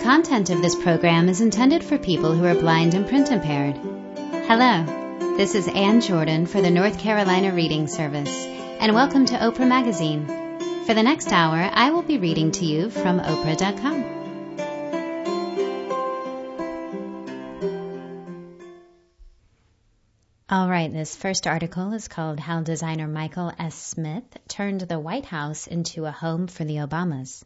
content of this program is intended for people who are blind and print impaired. Hello, this is Ann Jordan for the North Carolina Reading Service, and welcome to Oprah Magazine. For the next hour, I will be reading to you from Oprah.com. All right, this first article is called How Designer Michael S. Smith Turned the White House into a Home for the Obamas.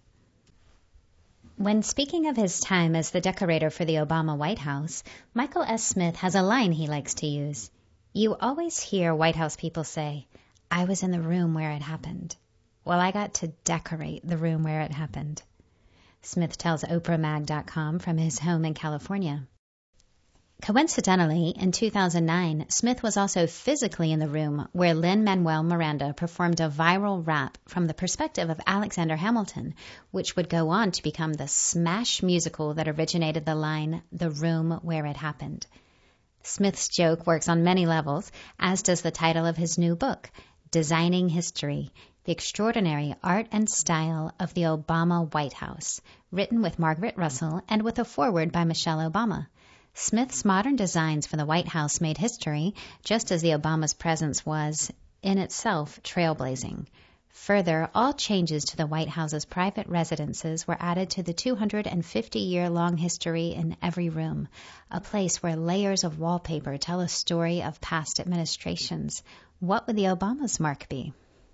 When speaking of his time as the decorator for the Obama White House, Michael S. Smith has a line he likes to use. You always hear White House people say, "I was in the room where it happened." Well, I got to decorate the room where it happened. Smith tells OprahMag.com from his home in California. Coincidentally, in 2009, Smith was also physically in the room where Lin-Manuel Miranda performed a viral rap from the perspective of Alexander Hamilton, which would go on to become the smash musical that originated the line, "The Room Where It Happened." Smith's joke works on many levels, as does the title of his new book, Designing History, The Extraordinary Art and Style of the Obama White House, written with Margaret Russell and with a foreword by Michelle Obama. Smith's modern designs for the White House made history, just as the Obama's presence was, in itself, trailblazing. Further, all changes to the White House's private residences were added to the 250-year-long history in every room, a place where layers of wallpaper tell a story of past administrations. What would the Obamas' mark be?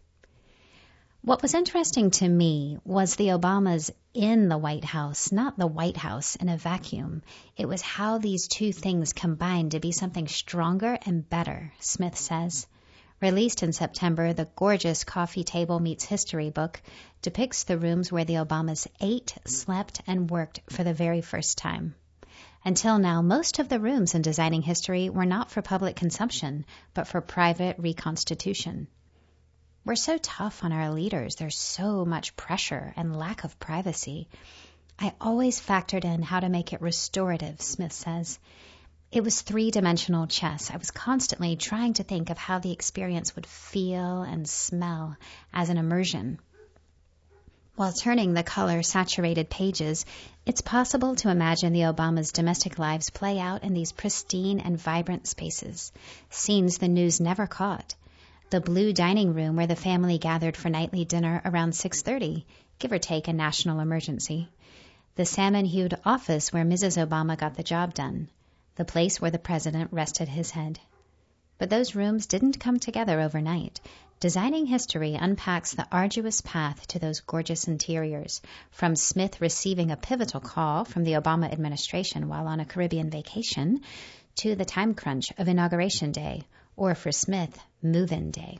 What was interesting to me was the Obamas in the White House, not the White House in a vacuum. It was how these two things combined to be something stronger and better, Smith says. Released in September, the gorgeous Coffee Table Meets History book depicts the rooms where the Obamas ate, slept, and worked for the very first time. Until now, most of the rooms in Designing History were not for public consumption, but for private reconstitution. We're so tough on our leaders. There's so much pressure and lack of privacy. I always factored in how to make it restorative, Smith says. It was three-dimensional chess. I was constantly trying to think of how the experience would feel and smell as an immersion. While turning the color-saturated pages, it's possible to imagine the Obamas' domestic lives play out in these pristine and vibrant spaces, scenes the news never caught. The blue dining room where the family gathered for nightly dinner around 6:30, give or take a national emergency. The salmon-hued office where Mrs. Obama got the job done. The place where the president rested his head. But those rooms didn't come together overnight. Designing History unpacks the arduous path to those gorgeous interiors, from Smith receiving a pivotal call from the Obama administration while on a Caribbean vacation, to the time crunch of Inauguration Day, or for Smith, move-in day.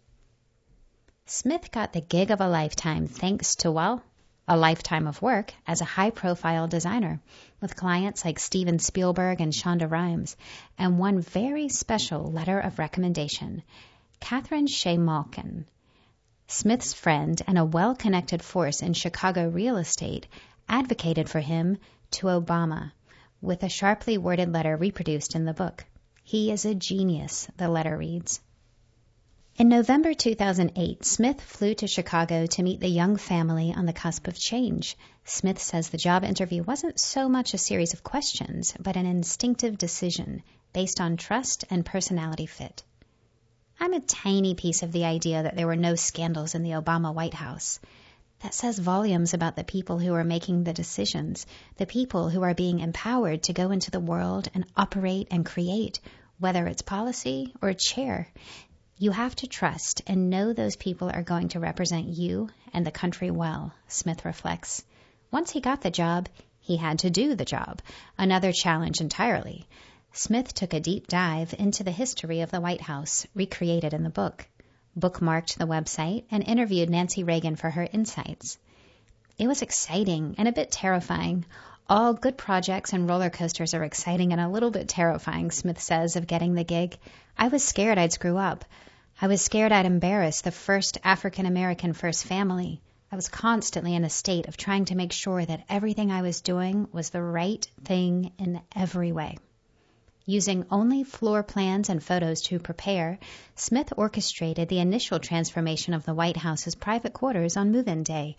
Smith got the gig of a lifetime thanks to, well, a lifetime of work as a high-profile designer, with clients like Steven Spielberg and Shonda Rhimes, and one very special letter of recommendation, Catherine Shea Malkin. Smith's friend and a well-connected force in Chicago real estate advocated for him to Obama, with a sharply worded letter reproduced in the book. He is a genius, the letter reads. In November 2008, Smith flew to Chicago to meet the young family on the cusp of change. Smith says the job interview wasn't so much a series of questions, but an instinctive decision based on trust and personality fit. I'm a tiny piece of the idea that there were no scandals in the Obama White House. That says volumes about the people who are making the decisions, the people who are being empowered to go into the world and operate and create, whether it's policy or chair. You have to trust and know those people are going to represent you and the country well, Smith reflects. Once he got the job, he had to do the job, another challenge entirely. Smith took a deep dive into the history of the White House, recreated in the book, bookmarked the website, and interviewed Nancy Reagan for her insights. It was exciting and a bit terrifying. All good projects and roller coasters are exciting and a little bit terrifying, Smith says of getting the gig. I was scared I'd screw up. I was scared I'd embarrass the first African-American first family. I was constantly in a state of trying to make sure that everything I was doing was the right thing in every way. Using only floor plans and photos to prepare, Smith orchestrated the initial transformation of the White House's private quarters on move-in day,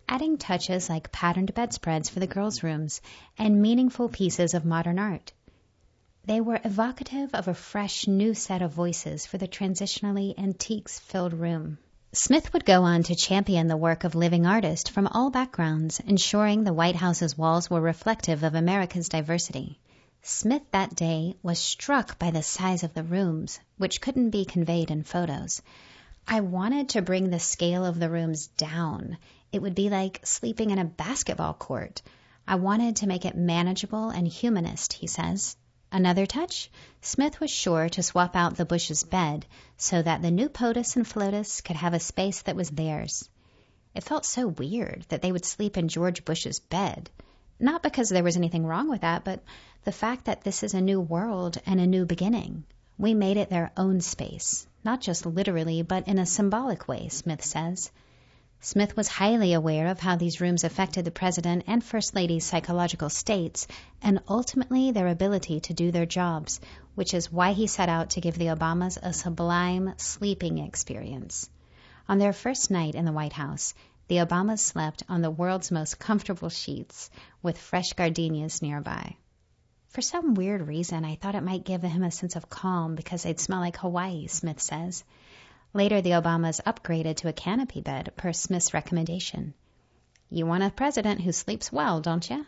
adding touches like patterned bedspreads for the girls' rooms and meaningful pieces of modern art. They were evocative of a fresh new set of voices for the transitionally antiques-filled room. Smith would go on to champion the work of living artists from all backgrounds, ensuring the White House's walls were reflective of America's diversity. Smith that day was struck by the size of the rooms, which couldn't be conveyed in photos. I wanted to bring the scale of the rooms down. It would be like sleeping in a basketball court. I wanted to make it manageable and humanist, he says. Another touch? Smith was sure to swap out the Bush's bed so that the new POTUS and FLOTUS could have a space that was theirs. It felt so weird that they would sleep in George Bush's bed. Not because there was anything wrong with that, but the fact that this is a new world and a new beginning. We made it their own space, not just literally, but in a symbolic way, Smith says. Smith was highly aware of how these rooms affected the President and First Lady's psychological states and ultimately their ability to do their jobs, which is why he set out to give the Obamas a sublime sleeping experience. On their first night in the White House, the Obamas slept on the world's most comfortable sheets with fresh gardenias nearby. For some weird reason, I thought it might give him a sense of calm because they'd smell like Hawaii, Smith says. Later, the Obamas upgraded to a canopy bed per Smith's recommendation. You want a president who sleeps well, don't you?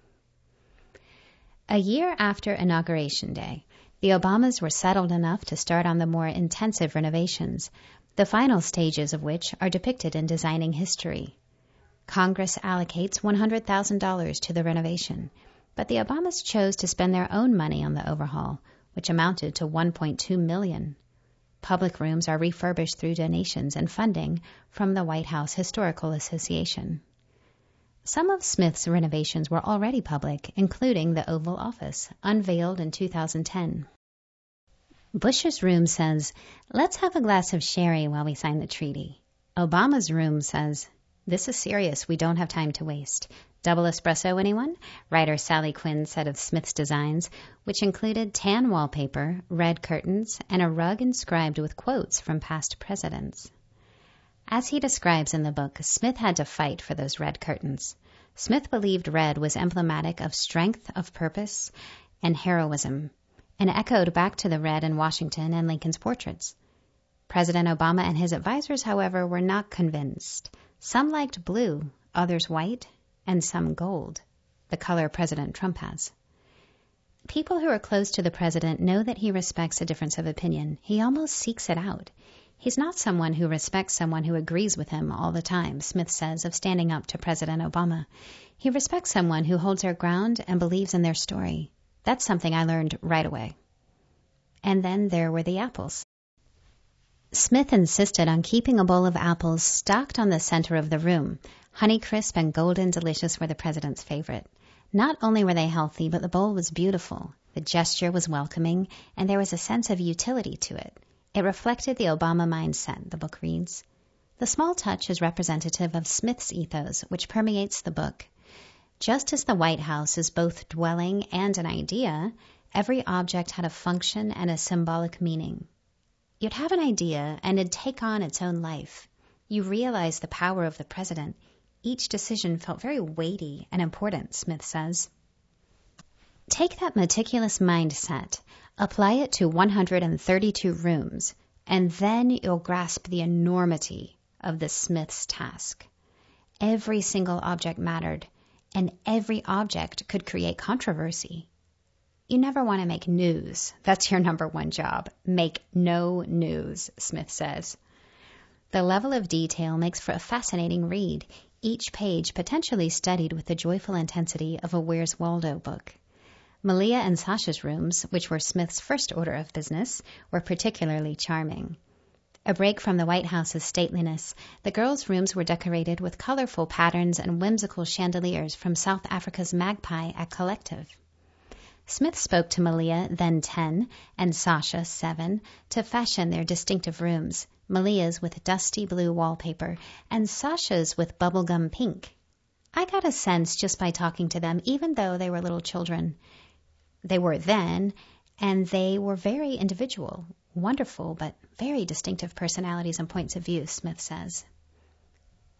A year after Inauguration Day, the Obamas were settled enough to start on the more intensive renovations, the final stages of which are depicted in Designing History. Congress allocates $100,000 to the renovation, but the Obamas chose to spend their own money on the overhaul, which amounted to $1.2 million. Public rooms are refurbished through donations and funding from the White House Historical Association. Some of Smith's renovations were already public, including the Oval Office, unveiled in 2010. Bush's room says, "Let's have a glass of sherry while we sign the treaty." Obama's room says, "This is serious. We don't have time to waste." Double espresso, anyone? Writer Sally Quinn said of Smith's designs, which included tan wallpaper, red curtains, and a rug inscribed with quotes from past presidents. As he describes in the book, Smith had to fight for those red curtains. Smith believed red was emblematic of strength of purpose and heroism, and echoed back to the red in Washington and Lincoln's portraits. President Obama and his advisors, however, were not convinced. Some liked blue, others white, and some gold, the color President Trump has. People who are close to the president know that he respects a difference of opinion. He almost seeks it out. He's not someone who respects someone who agrees with him all the time, Smith says of standing up to President Obama. He respects someone who holds their ground and believes in their story. That's something I learned right away. And then there were the apples. Smith insisted on keeping a bowl of apples stocked on the center of the room. Honeycrisp and golden delicious were the president's favorite. Not only were they healthy, but the bowl was beautiful. The gesture was welcoming, and there was a sense of utility to it. It reflected the Obama mindset, the book reads. The small touch is representative of Smith's ethos, which permeates the book. Just as the White House is both dwelling and an idea, every object had a function and a symbolic meaning. You'd have an idea, and it'd take on its own life. You realize the power of the president. Each decision felt very weighty and important, Smith says. Take that meticulous mindset, apply it to 132 rooms, and then you'll grasp the enormity of the Smith's task. Every single object mattered, and every object could create controversy. You never want to make news. That's your number one job. Make no news, Smith says. The level of detail makes for a fascinating read, each page potentially studied with the joyful intensity of a Where's Waldo book. Malia and Sasha's rooms, which were Smith's first order of business, were particularly charming. A break from the White House's stateliness, the girls' rooms were decorated with colorful patterns and whimsical chandeliers from South Africa's Magpie at Collective. Smith spoke to Malia, then 10, and Sasha, 7, to fashion their distinctive rooms, Malia's with dusty blue wallpaper, and Sasha's with bubblegum pink. I got a sense just by talking to them, even though they were little children. They were then, and they were very individual, wonderful, but very distinctive personalities and points of view, Smith says.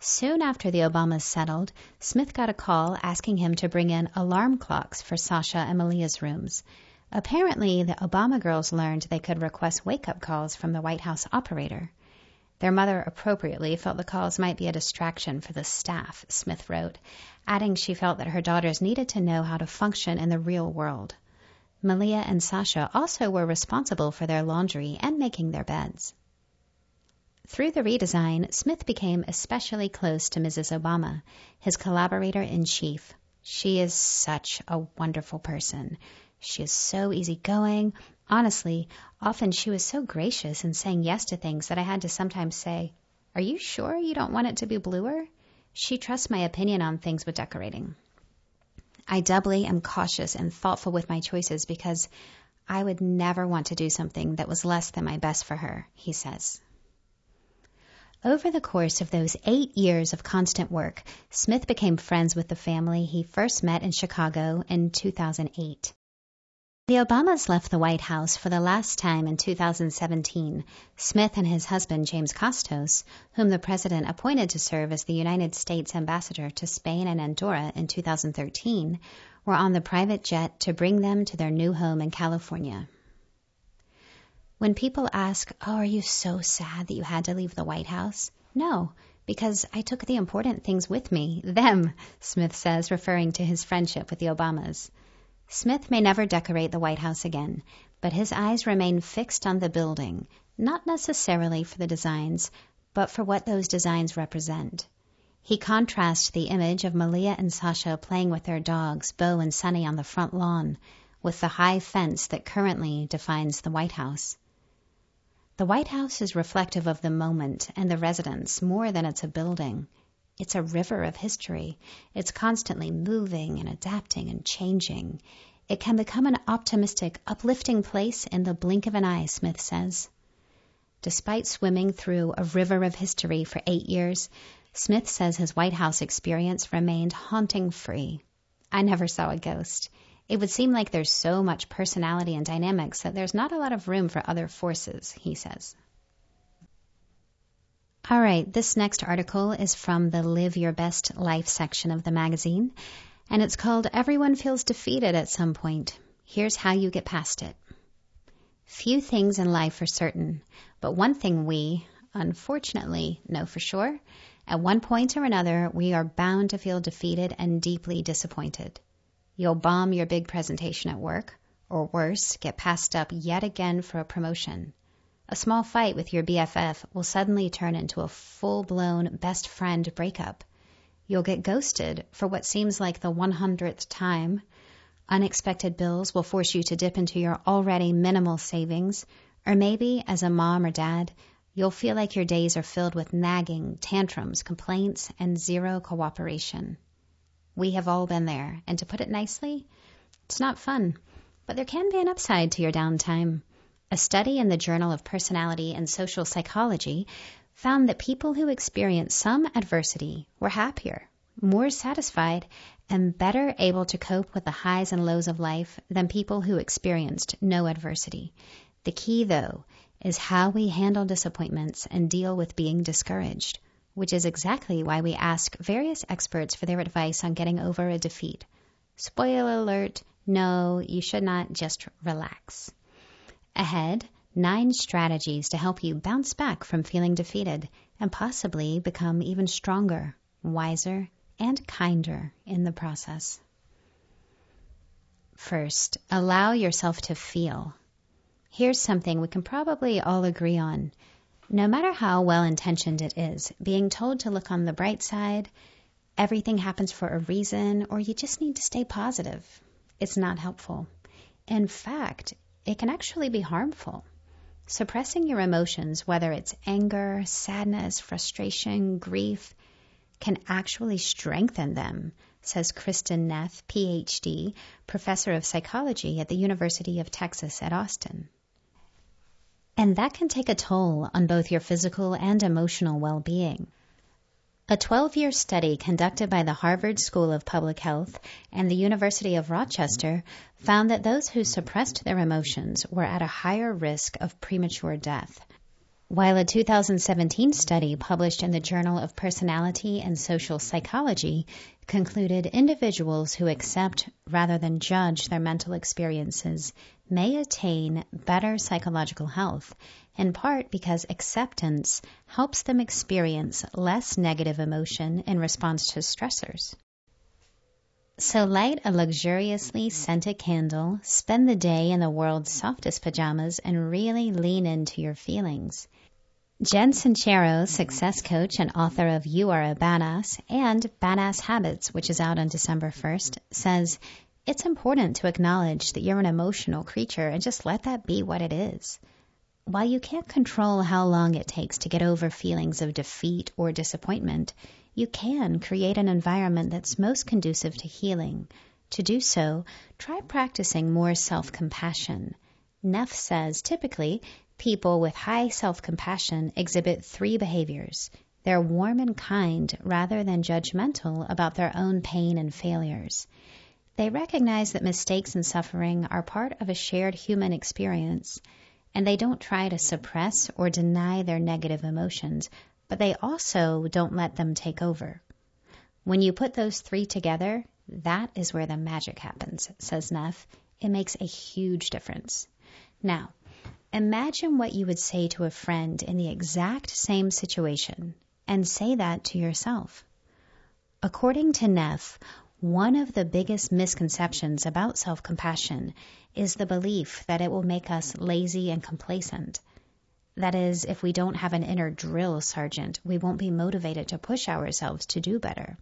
Soon after the Obamas settled, Smith got a call asking him to bring in alarm clocks for Sasha and Malia's rooms. Apparently, the Obama girls learned they could request wake-up calls from the White House operator. Their mother appropriately felt the calls might be a distraction for the staff, Smith wrote, adding she felt that her daughters needed to know how to function in the real world. Malia and Sasha also were responsible for their laundry and making their beds. Through the redesign, Smith became especially close to Mrs. Obama, his collaborator-in-chief. She is such a wonderful person. She is so easygoing. Honestly, often she was so gracious in saying yes to things that I had to sometimes say, "Are you sure you don't want it to be bluer?" She trusts my opinion on things with decorating. I doubly am cautious and thoughtful with my choices because I would never want to do something that was less than my best for her, he says. Over the course of those 8 years of constant work, Smith became friends with the family he first met in Chicago in 2008. The Obamas left the White House for the last time in 2017. Smith and his husband, James Costos, whom the president appointed to serve as the United States ambassador to Spain and Andorra in 2013, were on the private jet to bring them to their new home in California. When people ask, "Oh, are you so sad that you had to leave the White House?" No, because I took the important things with me, them, Smith says, referring to his friendship with the Obamas. Smith may never decorate the White House again, but his eyes remain fixed on the building, not necessarily for the designs, but for what those designs represent. He contrasts the image of Malia and Sasha playing with their dogs, Bo and Sunny, on the front lawn, with the high fence that currently defines the White House. The White House is reflective of the moment and the residents more than it's a building. It's a river of history. It's constantly moving and adapting and changing. It can become an optimistic, uplifting place in the blink of an eye, Smith says. Despite swimming through a river of history for 8 years, Smith says his White House experience remained haunting-free. I never saw a ghost. It would seem like there's so much personality and dynamics that there's not a lot of room for other forces, he says. All right, this next article is from the Live Your Best Life section of the magazine, and it's called Everyone Feels Defeated at Some Point. Here's how you get past it. Few things in life are certain, but one thing we, unfortunately, know for sure. At one point or another, we are bound to feel defeated and deeply disappointed. You'll bomb your big presentation at work, or worse, get passed up yet again for a promotion. A small fight with your BFF will suddenly turn into a full-blown best friend breakup. You'll get ghosted for what seems like the 100th time. Unexpected bills will force you to dip into your already minimal savings, or maybe, as a mom or dad, you'll feel like your days are filled with nagging, tantrums, complaints, and zero cooperation. We have all been there, and to put it nicely, it's not fun, but there can be an upside to your downtime. A study in the Journal of Personality and Social Psychology found that people who experienced some adversity were happier, more satisfied, and better able to cope with the highs and lows of life than people who experienced no adversity. The key, though, is how we handle disappointments and deal with being discouraged, which is exactly why we ask various experts for their advice on getting over a defeat. Spoiler alert, no, you should not, just relax. Ahead, 9 strategies to help you bounce back from feeling defeated and possibly become even stronger, wiser, and kinder in the process. First, allow yourself to feel. Here's something we can probably all agree on. No matter how well-intentioned it is, being told to look on the bright side, everything happens for a reason, or you just need to stay positive, it's not helpful. In fact, it can actually be harmful. Suppressing your emotions, whether it's anger, sadness, frustration, grief, can actually strengthen them, says Kristen Neff, Ph.D., professor of psychology at the University of Texas at Austin. And that can take a toll on both your physical and emotional well-being. A 12-year study conducted by the Harvard School of Public Health and the University of Rochester found that those who suppressed their emotions were at a higher risk of premature death. While a 2017 study published in the Journal of Personality and Social Psychology concluded individuals who accept rather than judge their mental experiences may attain better psychological health, in part because acceptance helps them experience less negative emotion in response to stressors. So light a luxuriously scented candle, spend the day in the world's softest pajamas, and really lean into your feelings. Jen Sincero, success coach and author of You Are a Badass and Badass Habits, which is out on December 1st, says, it's important to acknowledge that you're an emotional creature and just let that be what it is. While you can't control how long it takes to get over feelings of defeat or disappointment, you can create an environment that's most conducive to healing. To do so, try practicing more self-compassion. Neff says typically, people with high self-compassion exhibit 3 behaviors. They're warm and kind rather than judgmental about their own pain and failures. They recognize that mistakes and suffering are part of a shared human experience, and they don't try to suppress or deny their negative emotions, but they also don't let them take over. When you put those 3 together, that is where the magic happens, says Neff. It makes a huge difference. Now, imagine what you would say to a friend in the exact same situation, and say that to yourself. According to Neff, one of the biggest misconceptions about self-compassion is the belief that it will make us lazy and complacent. That is, if we don't have an inner drill sergeant, we won't be motivated to push ourselves to do better.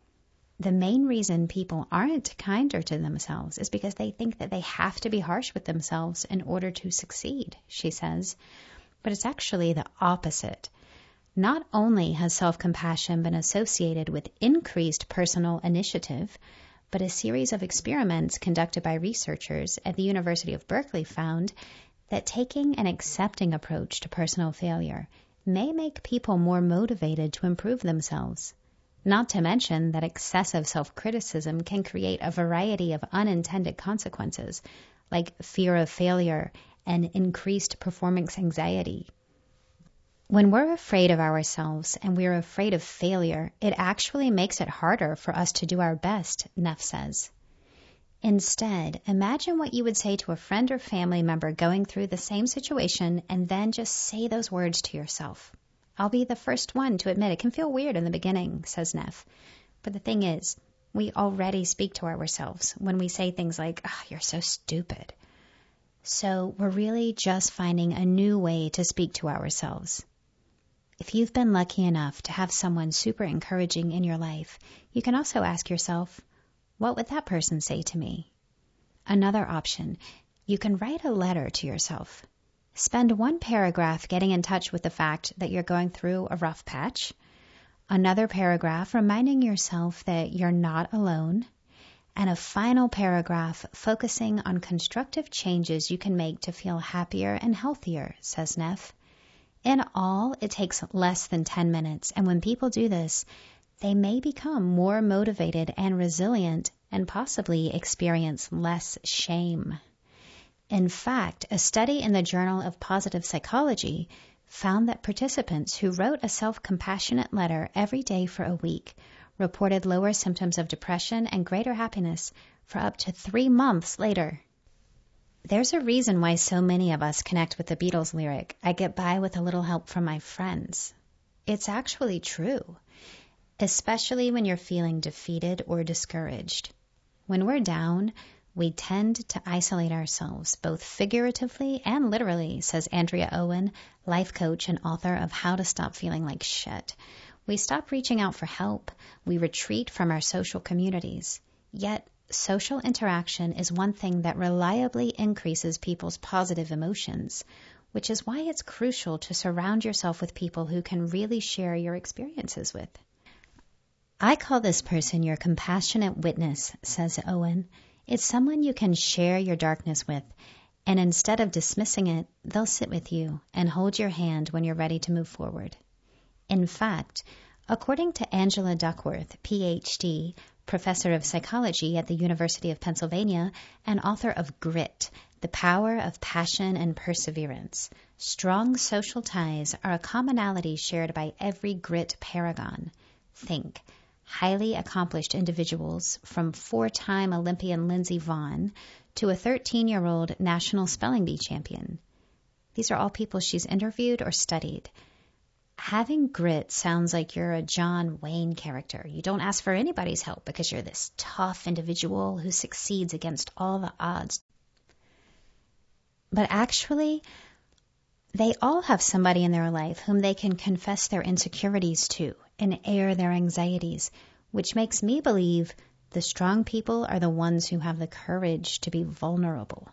The main reason people aren't kinder to themselves is because they think that they have to be harsh with themselves in order to succeed, she says. But it's actually the opposite. Not only has self-compassion been associated with increased personal initiative, but a series of experiments conducted by researchers at the University of Berkeley found that taking an accepting approach to personal failure may make people more motivated to improve themselves. Not to mention that excessive self-criticism can create a variety of unintended consequences, like fear of failure and increased performance anxiety. When we're afraid of ourselves and we're afraid of failure, it actually makes it harder for us to do our best, Neff says. Instead, imagine what you would say to a friend or family member going through the same situation, and then just say those words to yourself. I'll be the first one to admit it can feel weird in the beginning, says Neff. But the thing is, we already speak to ourselves when we say things like, you're so stupid. So we're really just finding a new way to speak to ourselves. If you've been lucky enough to have someone super encouraging in your life, you can also ask yourself, what would that person say to me? Another option, you can write a letter to yourself. Spend 1 paragraph getting in touch with the fact that you're going through a rough patch. Another paragraph reminding yourself that you're not alone. And a final paragraph focusing on constructive changes you can make to feel happier and healthier, says Neff. In all, it takes less than 10 minutes, and when people do this, they may become more motivated and resilient and possibly experience less shame. In fact, a study in the Journal of Positive Psychology found that participants who wrote a self-compassionate letter every day for a week reported lower symptoms of depression and greater happiness for up to 3 months later. There's a reason why so many of us connect with the Beatles lyric, I get by with a little help from my friends. It's actually true, especially when you're feeling defeated or discouraged. When we're down, we tend to isolate ourselves, both figuratively and literally, says Andrea Owen, life coach and author of How to Stop Feeling Like Shit. We stop reaching out for help. We retreat from our social communities. Yet, social interaction is one thing that reliably increases people's positive emotions, which is why it's crucial to surround yourself with people who can really share your experiences with. I call this person your compassionate witness, says Owen. It's someone you can share your darkness with, and instead of dismissing it, they'll sit with you and hold your hand when you're ready to move forward. In fact, according to Angela Duckworth, Ph.D., professor of psychology at the University of Pennsylvania and author of Grit, The Power of Passion and Perseverance, Strong social ties are a commonality shared by every grit paragon. Think highly accomplished individuals from four-time Olympian Lindsey Vonn to a 13-year-old national spelling bee champion. These are all people she's interviewed or studied. Having grit sounds like you're a John Wayne character. You don't ask for anybody's help because you're this tough individual who succeeds against all the odds. But actually, they all have somebody in their life whom they can confess their insecurities to and air their anxieties, which makes me believe the strong people are the ones who have the courage to be vulnerable.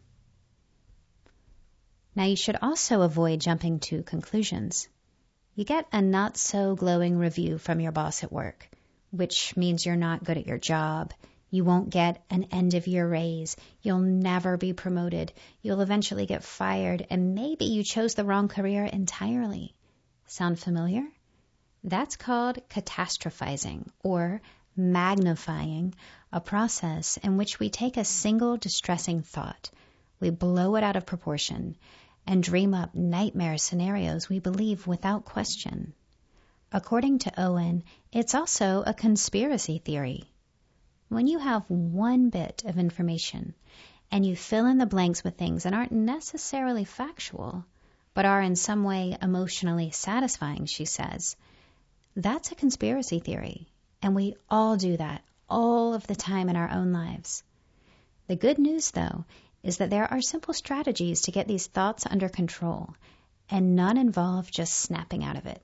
Now, you should also avoid jumping to conclusions. You get a not-so-glowing review from your boss at work, which means you're not good at your job. You won't get an end-of-year raise. You'll never be promoted. You'll eventually get fired, and maybe you chose the wrong career entirely. Sound familiar? That's called catastrophizing, or magnifying, a process in which we take a single distressing thought, we blow it out of proportion, and dream up nightmare scenarios we believe without question. According to Owen, it's also a conspiracy theory. When you have one bit of information and you fill in the blanks with things that aren't necessarily factual, but are in some way emotionally satisfying, she says, that's a conspiracy theory. And we all do that all of the time in our own lives. The good news, though, is that there are simple strategies to get these thoughts under control, and none involve just snapping out of it.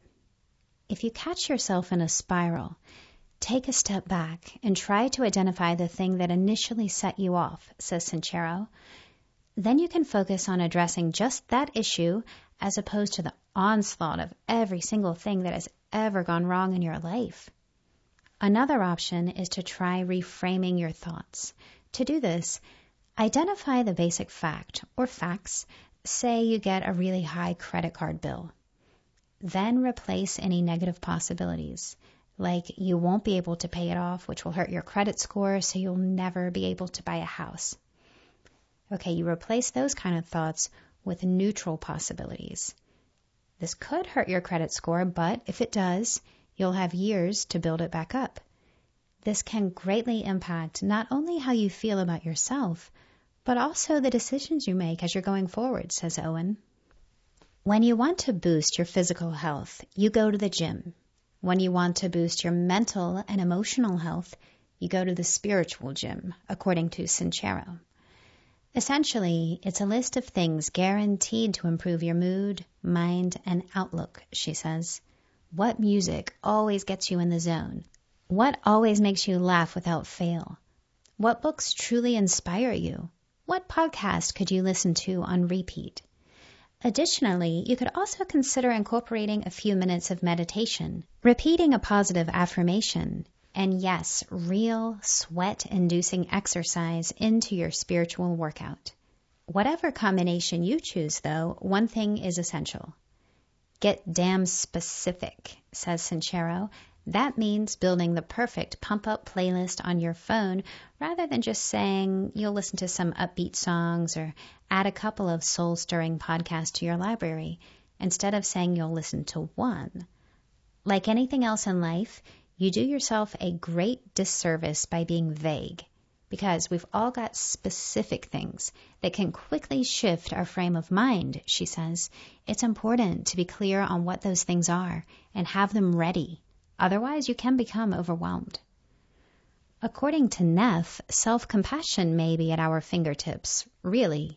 If you catch yourself in a spiral, take a step back and try to identify the thing that initially set you off, says Sincero. Then you can focus on addressing just that issue as opposed to the onslaught of every single thing that has ever gone wrong in your life. Another option is to try reframing your thoughts. To do this, identify the basic fact or facts. Say you get a really high credit card bill. Then replace any negative possibilities, like you won't be able to pay it off, which will hurt your credit score, so you'll never be able to buy a house. Okay, you replace those kind of thoughts with neutral possibilities. This could hurt your credit score, but if it does, you'll have years to build it back up. This can greatly impact not only how you feel about yourself, but also the decisions you make as you're going forward, says Owen. When you want to boost your physical health, you go to the gym. When you want to boost your mental and emotional health, you go to the spiritual gym, according to Sincero. Essentially, it's a list of things guaranteed to improve your mood, mind, and outlook, she says. What music always gets you in the zone? What always makes you laugh without fail? What books truly inspire you? What podcast could you listen to on repeat? Additionally, you could also consider incorporating a few minutes of meditation, repeating a positive affirmation, and yes, real sweat-inducing exercise into your spiritual workout. Whatever combination you choose, though, one thing is essential. Get damn specific, says Sincero. That means building the perfect pump-up playlist on your phone rather than just saying you'll listen to some upbeat songs or add a couple of soul-stirring podcasts to your library instead of saying you'll listen to one. Like anything else in life, you do yourself a great disservice by being vague, because we've all got specific things that can quickly shift our frame of mind, she says. It's important to be clear on what those things are and have them ready. Otherwise, you can become overwhelmed. According to Neff, self-compassion may be at our fingertips, really.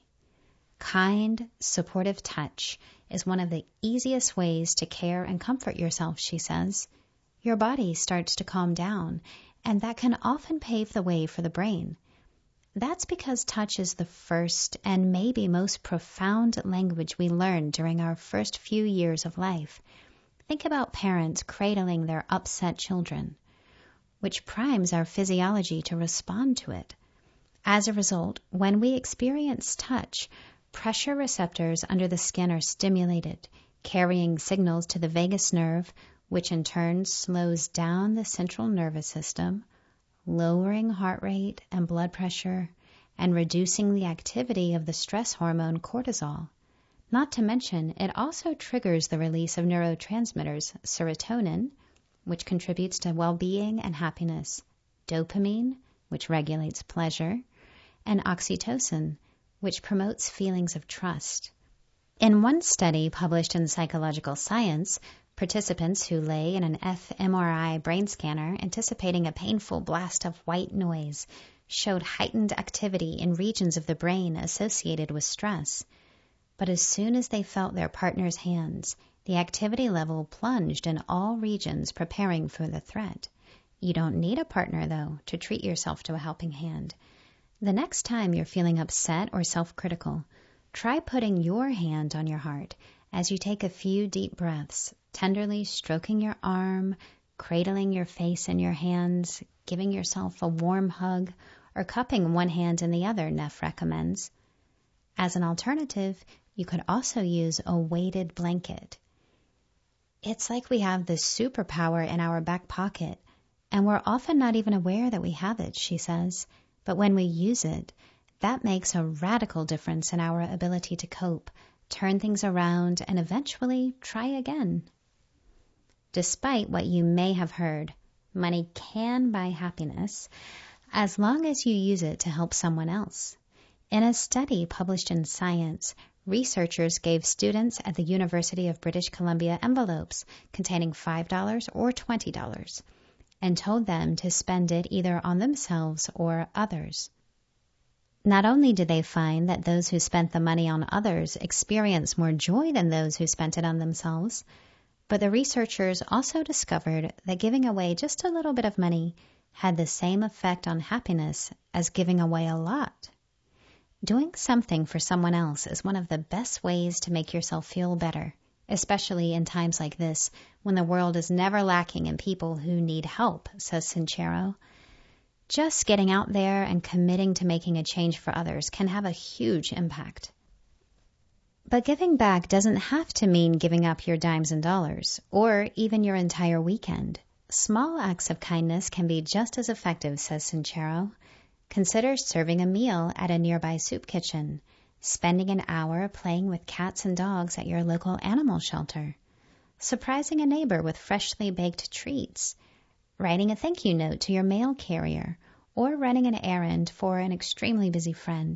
Kind, supportive touch is one of the easiest ways to care and comfort yourself, she says. Your body starts to calm down, and that can often pave the way for the brain. That's because touch is the first and maybe most profound language we learn during our first few years of life. Think about parents cradling their upset children, which primes our physiology to respond to it. As a result, when we experience touch, pressure receptors under the skin are stimulated, carrying signals to the vagus nerve, which in turn slows down the central nervous system, lowering heart rate and blood pressure, and reducing the activity of the stress hormone cortisol. Not to mention, it also triggers the release of neurotransmitters serotonin, which contributes to well-being and happiness, dopamine, which regulates pleasure, and oxytocin, which promotes feelings of trust. In one study published in Psychological Science, participants who lay in an fMRI brain scanner anticipating a painful blast of white noise showed heightened activity in regions of the brain associated with stress. But as soon as they felt their partner's hands, the activity level plunged in all regions preparing for the threat. You don't need a partner, though, to treat yourself to a helping hand. The next time you're feeling upset or self-critical, try putting your hand on your heart as you take a few deep breaths, tenderly stroking your arm, cradling your face in your hands, giving yourself a warm hug, or cupping one hand in the other, Neff recommends. As an alternative, you could also use a weighted blanket. It's like we have this superpower in our back pocket, and we're often not even aware that we have it, she says. But when we use it, that makes a radical difference in our ability to cope, turn things around, and eventually try again. Despite what you may have heard, money can buy happiness as long as you use it to help someone else. In a study published in Science, researchers gave students at the University of British Columbia envelopes containing $5 or $20 and told them to spend it either on themselves or others. Not only did they find that those who spent the money on others experienced more joy than those who spent it on themselves, but the researchers also discovered that giving away just a little bit of money had the same effect on happiness as giving away a lot. Doing something for someone else is one of the best ways to make yourself feel better, especially in times like this when the world is never lacking in people who need help, says Sincero. Just getting out there and committing to making a change for others can have a huge impact. But giving back doesn't have to mean giving up your dimes and dollars, or even your entire weekend. Small acts of kindness can be just as effective, says Sincero. Consider serving a meal at a nearby soup kitchen, spending an hour playing with cats and dogs at your local animal shelter, surprising a neighbor with freshly baked treats, writing a thank you note to your mail carrier, or running an errand for an extremely busy friend.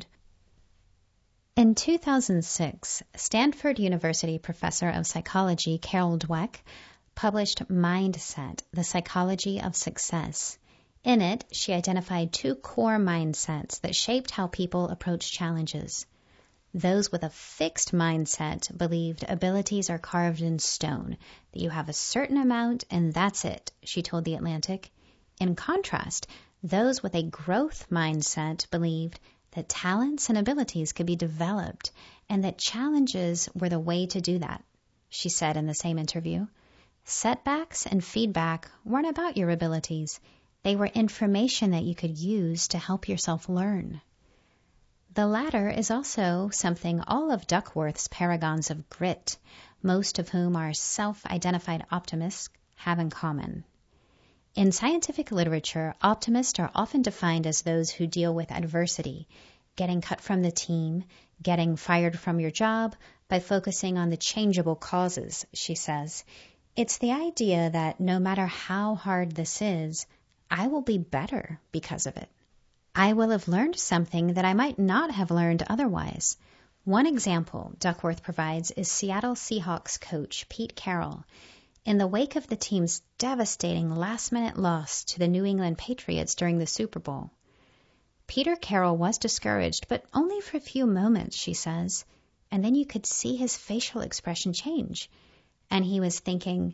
In 2006, Stanford University professor of psychology Carol Dweck published Mindset, The Psychology of Success. In it, she identified 2 core mindsets that shaped how people approach challenges. Those with a fixed mindset believed abilities are carved in stone, that you have a certain amount and that's it, she told The Atlantic. In contrast, those with a growth mindset believed that talents and abilities could be developed and that challenges were the way to do that, she said in the same interview. Setbacks and feedback weren't about your abilities. They were information that you could use to help yourself learn. The latter is also something all of Duckworth's paragons of grit, most of whom are self-identified optimists, have in common. In scientific literature, optimists are often defined as those who deal with adversity, getting cut from the team, getting fired from your job, by focusing on the changeable causes, she says. It's the idea that no matter how hard this is, I will be better because of it. I will have learned something that I might not have learned otherwise. One example Duckworth provides is Seattle Seahawks coach Pete Carroll. In the wake of the team's devastating last-minute loss to the New England Patriots during the Super Bowl, Peter Carroll was discouraged, but only for a few moments, she says, and then you could see his facial expression change. And he was thinking,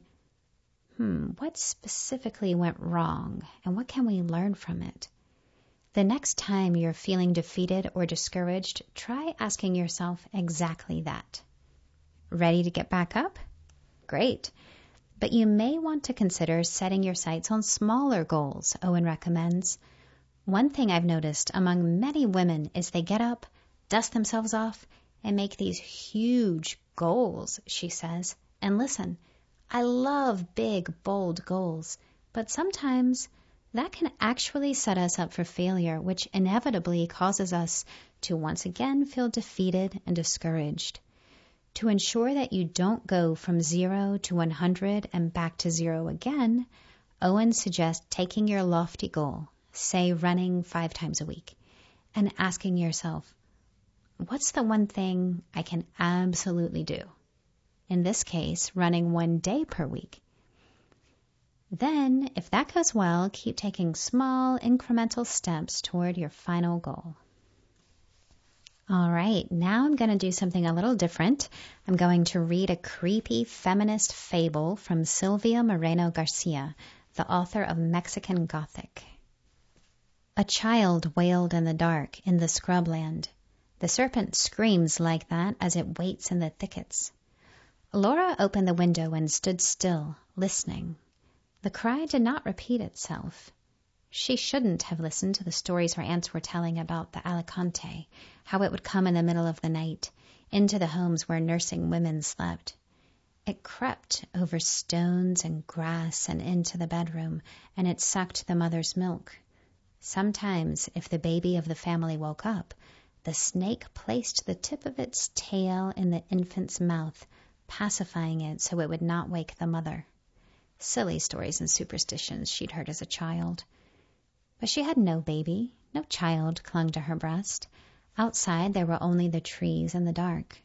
what specifically went wrong, and what can we learn from it? The next time you're feeling defeated or discouraged, try asking yourself exactly that. Ready to get back up? Great. But you may want to consider setting your sights on smaller goals, Owen recommends. One thing I've noticed among many women is they get up, dust themselves off, and make these huge goals, she says. And listen, I love big, bold goals, but sometimes that can actually set us up for failure, which inevitably causes us to once again feel defeated and discouraged. To ensure that you don't go from 0 to 100 and back to 0 again, Owen suggests taking your lofty goal, say running 5 times a week, and asking yourself, what's the one thing I can absolutely do? In this case, running 1 day per week. Then, if that goes well, keep taking small, incremental steps toward your final goal. All right, now I'm going to do something a little different. I'm going to read a creepy feminist fable from Silvia Moreno Garcia, the author of Mexican Gothic. A child wailed in the dark in the scrubland. The serpent screams like that as it waits in the thickets. Laura opened the window and stood still, listening. The cry did not repeat itself. She shouldn't have listened to the stories her aunts were telling about the Alicante, how it would come in the middle of the night, into the homes where nursing women slept. It crept over stones and grass and into the bedroom, and it sucked the mother's milk. Sometimes, if the baby of the family woke up, the snake placed the tip of its tail in the infant's mouth, pacifying it so it would not wake the mother. Silly stories and superstitions she'd heard as a child. But she had no baby, no child clung to her breast. Outside there were only the trees and the dark.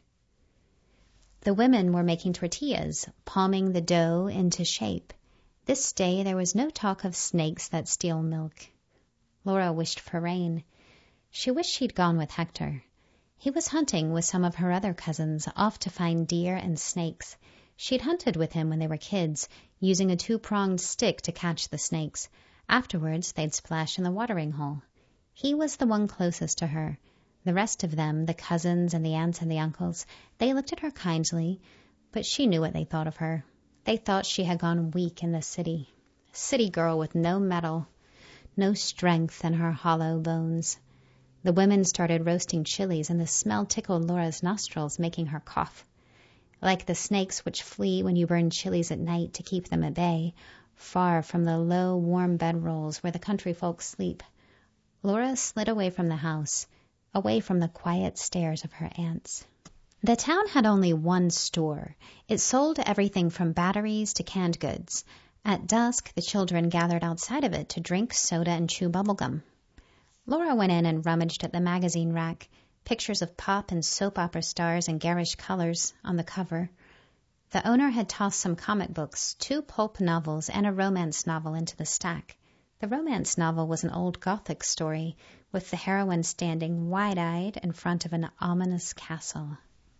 The women were making tortillas, palming the dough into shape. This day there was no talk of snakes that steal milk. Laura wished for rain. She wished she'd gone with Hector. He was hunting with some of her other cousins, off to find deer and snakes. She'd hunted with him when they were kids, using a 2-pronged stick to catch the snakes. Afterwards, they'd splash in the watering hole. He was the one closest to her. The rest of them, the cousins and the aunts and the uncles, they looked at her kindly, but she knew what they thought of her. They thought she had gone weak in the city. City girl with no mettle, no strength in her hollow bones. The women started roasting chilies, and the smell tickled Laura's nostrils, making her cough. Like the snakes which flee when you burn chilies at night to keep them at bay, far from the low, warm bedrolls where the country folk sleep, Laura slid away from the house, away from the quiet stares of her aunts. The town had only one store. It sold everything from batteries to canned goods. At dusk, the children gathered outside of it to drink soda and chew bubblegum. Laura went in and rummaged at the magazine rack, pictures of pop and soap opera stars in garish colors on the cover. The owner had tossed some comic books, 2 pulp novels, and a romance novel into the stack. The romance novel was an old Gothic story, with the heroine standing wide-eyed in front of an ominous castle.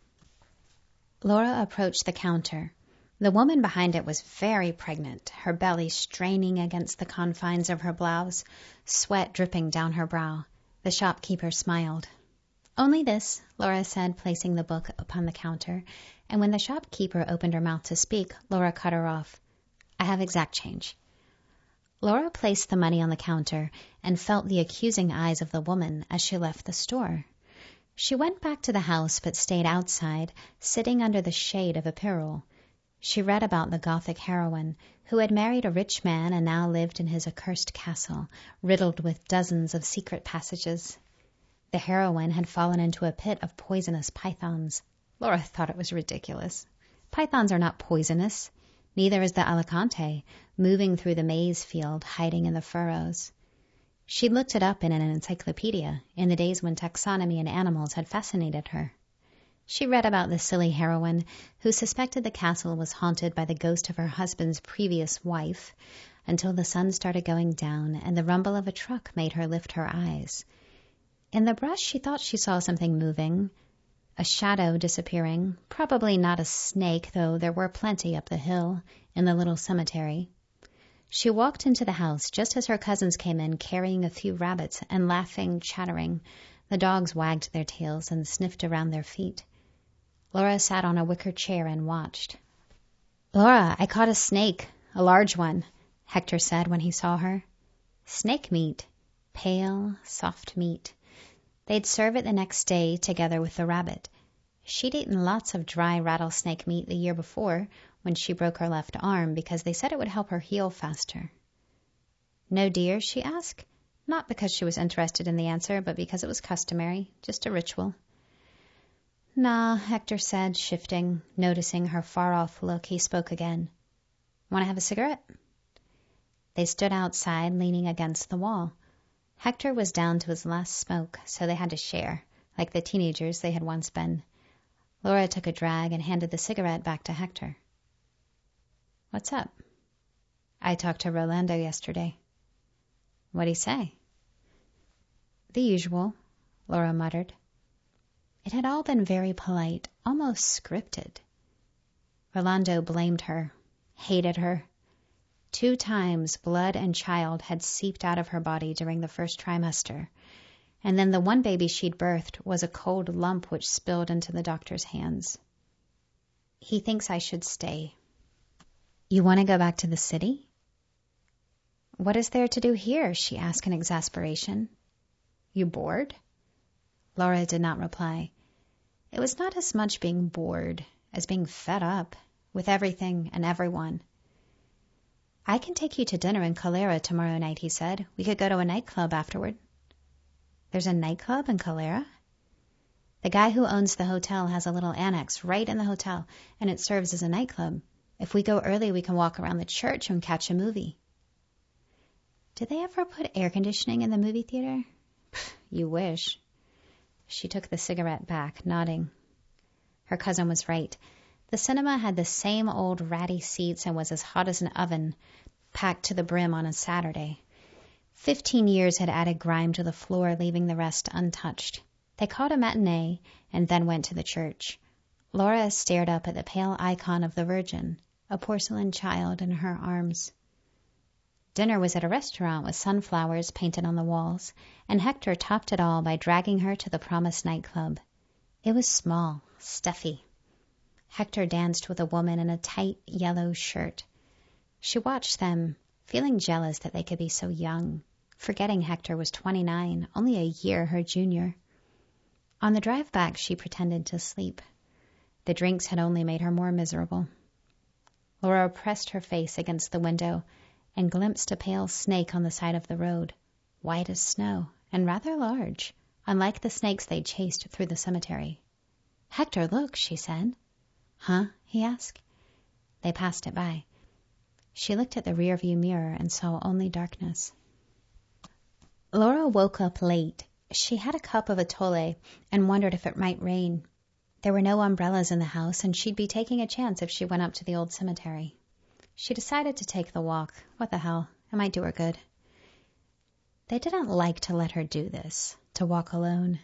Laura approached the counter. The woman behind it was very pregnant, her belly straining against the confines of her blouse, sweat dripping down her brow. The shopkeeper smiled. "Only this," Laura said, placing the book upon the counter, and when the shopkeeper opened her mouth to speak, Laura cut her off. "I have exact change." Laura placed the money on the counter and felt the accusing eyes of the woman as she left the store. She went back to the house but stayed outside, sitting under the shade of a pirul. She read about the Gothic heroine, who had married a rich man and now lived in his accursed castle, riddled with dozens of secret passages. The heroine had fallen into a pit of poisonous pythons. Laura thought it was ridiculous. Pythons are not poisonous. Neither is the Alicante, moving through the maize field, hiding in the furrows. She looked it up in an encyclopedia, in the days when taxonomy and animals had fascinated her. She read about the silly heroine, who suspected the castle was haunted by the ghost of her husband's previous wife, until the sun started going down and the rumble of a truck made her lift her eyes. In the brush she thought she saw something moving, a shadow disappearing, probably not a snake, though there were plenty up the hill in the little cemetery. She walked into the house just as her cousins came in carrying a few rabbits and laughing, chattering. The dogs wagged their tails and sniffed around their feet. Laura sat on a wicker chair and watched. "Laura, I caught a snake, a large one," Hector said when he saw her. Snake meat, pale, soft meat. They'd serve it the next day together with the rabbit. She'd eaten lots of dry rattlesnake meat the year before when she broke her left arm because they said it would help her heal faster. "No deer?" she asked, not because she was interested in the answer, but because it was customary, just a ritual. Nah, Hector said, shifting. Noticing her far-off look, he spoke again. Want to have a cigarette? They stood outside, leaning against the wall. Hector was down to his last smoke, so they had to share, like the teenagers they had once been. Laura took a drag and handed the cigarette back to Hector. What's up? I talked to Rolando yesterday. What'd he say? The usual, Laura muttered. It had all been very polite, almost scripted. Rolando blamed her, hated her. 2 times blood and child had seeped out of her body during the first trimester, and then the one baby she'd birthed was a cold lump which spilled into the doctor's hands. He thinks I should stay. You want to go back to the city? What is there to do here? She asked in exasperation. You bored? Laura did not reply. It was not as much being bored as being fed up with everything and everyone. I can take you to dinner in Calera tomorrow night, he said. We could go to a nightclub afterward. There's a nightclub in Calera? The guy who owns the hotel has a little annex right in the hotel, and it serves as a nightclub. If we go early, we can walk around the church and catch a movie. Did they ever put air conditioning in the movie theater? You wish. She took the cigarette back, nodding. Her cousin was right. The cinema had the same old ratty seats and was as hot as an oven, packed to the brim on a Saturday. 15 years had added grime to the floor, leaving the rest untouched. They caught a matinee and then went to the church. Laura stared up at the pale icon of the Virgin, a porcelain child in her arms. Dinner was at a restaurant with sunflowers painted on the walls, and Hector topped it all by dragging her to the promised nightclub. It was small, stuffy. Hector danced with a woman in a tight yellow shirt. She watched them, feeling jealous that they could be so young, forgetting Hector was 29, only a year her junior. On the drive back, she pretended to sleep. The drinks had only made her more miserable. Laura pressed her face against the window and glimpsed a pale snake on the side of the road, white as snow and rather large, unlike the snakes they'd chased through the cemetery. Hector, look, she said. Huh? He asked. They passed it by. She looked at the rearview mirror and saw only darkness. Laura woke up late. She had a cup of atole and wondered if it might rain. There were no umbrellas in the house, and she'd be taking a chance if she went up to the old cemetery. She decided to take the walk. What the hell? It might do her good. They didn't like to let her do this, to walk alone.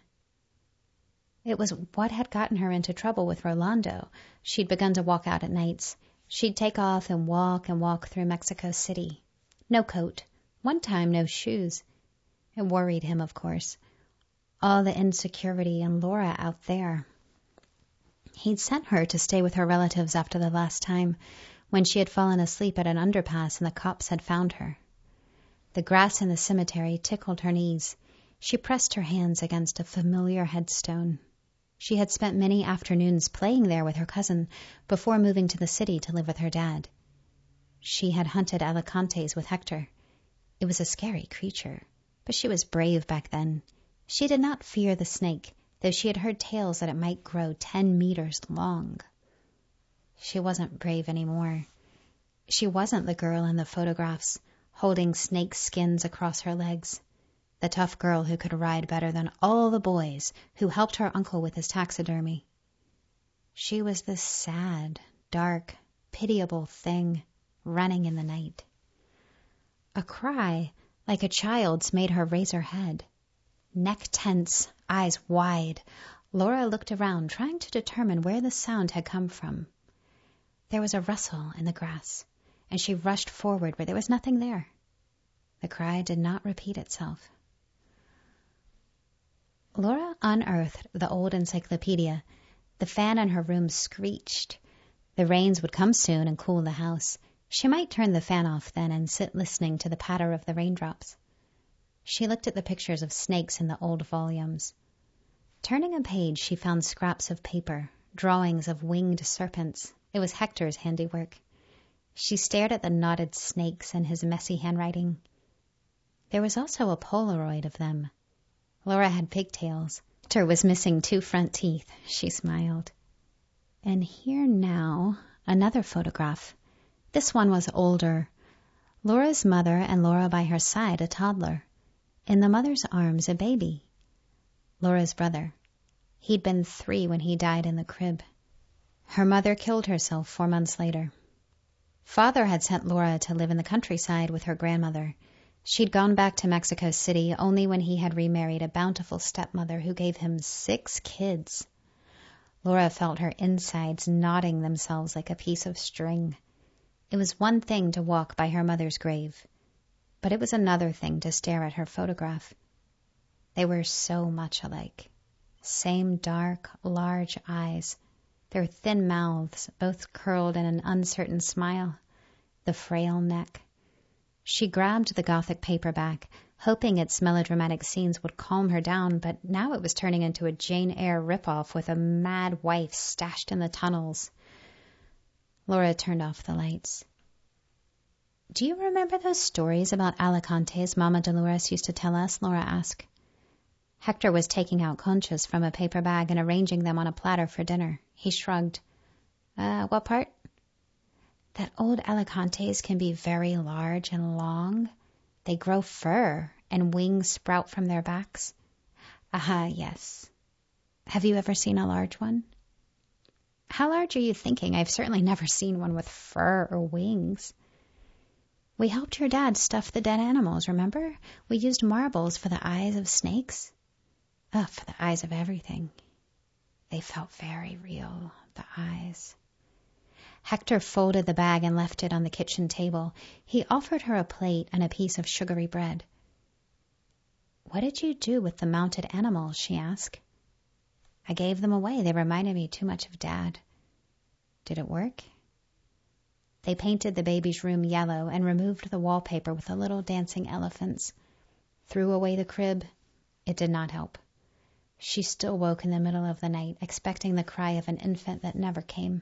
It was what had gotten her into trouble with Rolando. She'd begun to walk out at nights. She'd take off and walk through Mexico City. No coat. One time, no shoes. It worried him, of course. All the insecurity and Laura out there. He'd sent her to stay with her relatives after the last time, when she had fallen asleep at an underpass and the cops had found her. The grass in the cemetery tickled her knees. She pressed her hands against a familiar headstone. She had spent many afternoons playing there with her cousin before moving to the city to live with her dad. She had hunted alicantes with Hector. It was a scary creature, but she was brave back then. She did not fear the snake, though she had heard tales that it might grow 10 meters long. She wasn't brave anymore. She wasn't the girl in the photographs, holding snake skins across her legs. The tough girl who could ride better than all the boys who helped her uncle with his taxidermy. She was this sad, dark, pitiable thing running in the night. A cry, like a child's, made her raise her head. Neck tense, eyes wide, Laura looked around, trying to determine where the sound had come from. There was a rustle in the grass, and she rushed forward where there was nothing there. The cry did not repeat itself. Laura unearthed the old encyclopedia. The fan in her room screeched. The rains would come soon and cool the house. She might turn the fan off then and sit listening to the patter of the raindrops. She looked at the pictures of snakes in the old volumes. Turning a page, she found scraps of paper, drawings of winged serpents. It was Hector's handiwork. She stared at the knotted snakes and his messy handwriting. There was also a Polaroid of them. Laura had pigtails, Hector was missing 2 front teeth. She smiled. And here now, another photograph. This one was older. Laura's mother and Laura by her side, a toddler. In the mother's arms, a baby. Laura's brother. He'd been 3 when he died in the crib. Her mother killed herself 4 months later. Father had sent Laura to live in the countryside with her grandmother. She'd gone back to Mexico City only when he had remarried a bountiful stepmother who gave him 6 kids. Laura felt her insides knotting themselves like a piece of string. It was one thing to walk by her mother's grave, but it was another thing to stare at her photograph. They were so much alike. Same dark, large eyes, their thin mouths both curled in an uncertain smile, the frail neck. She grabbed the Gothic paperback, hoping its melodramatic scenes would calm her down, but now it was turning into a Jane Eyre ripoff with a mad wife stashed in the tunnels. Laura turned off the lights. "Do you remember those stories about Alicantes Mama Dolores used to tell us?" Laura asked. Hector was taking out conchas from a paper bag and arranging them on a platter for dinner. He shrugged. What part?" "That old Alicantes can be very large and long. They grow fur, and wings sprout from their backs." Yes. Have you ever seen a large one?" "How large are you thinking? I've certainly never seen one with fur or wings." "We helped your dad stuff the dead animals, remember? We used marbles for the eyes of snakes." For the eyes of everything. They felt very real, the eyes. Hector folded the bag and left it on the kitchen table. He offered her a plate and a piece of sugary bread. "What did you do with the mounted animals?" she asked. "I gave them away. They reminded me too much of Dad." "Did it work?" They painted the baby's room yellow and removed the wallpaper with the little dancing elephants. Threw away the crib. It did not help. She still woke in the middle of the night, expecting the cry of an infant that never came.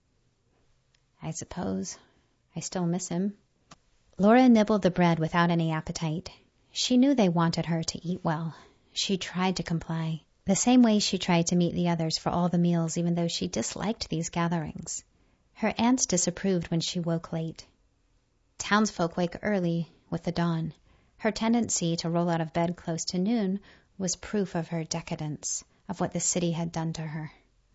"I suppose I still miss him." Laura nibbled the bread without any appetite. She knew they wanted her to eat well. She tried to comply, the same way she tried to meet the others for all the meals, even though she disliked these gatherings. Her aunts disapproved when she woke late. Townsfolk wake early with the dawn. Her tendency to roll out of bed close to noon was proof of her decadence, of what the city had done to her.